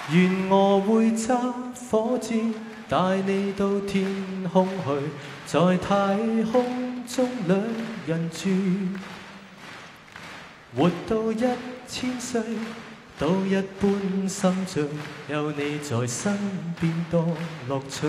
願我會揸火箭帶你到天空去，在太空中兩人住，活到1000歲，都一般心醉，有你在身邊多樂趣。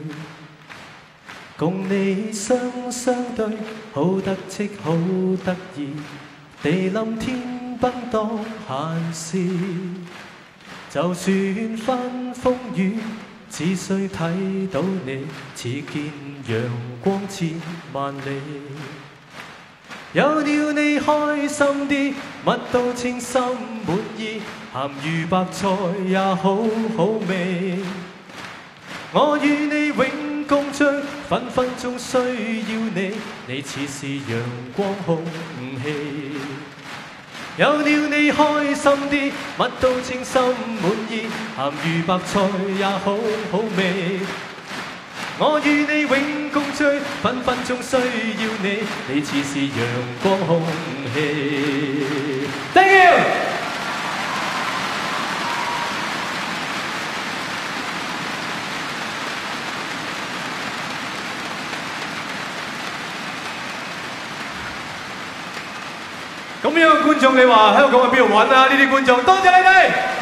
共你相對，好得戚好得意，地冧天崩當閒事。就算翻風雨，只需睇到你，似見陽光千萬里。有了你開心啲，乜都稱心滿意，鹹魚白菜也好好味。我與你永共聚，分分鐘需要你，你似是陽光空氣。有了你開心啲，乜都稱心滿意，鹹魚白菜也好好味。我與你永共聚，分分鐘需要你，你似是陽光空氣。Thank you。咁樣嘅觀眾，你話香港喺邊度揾啊？呢啲觀眾，多謝你哋。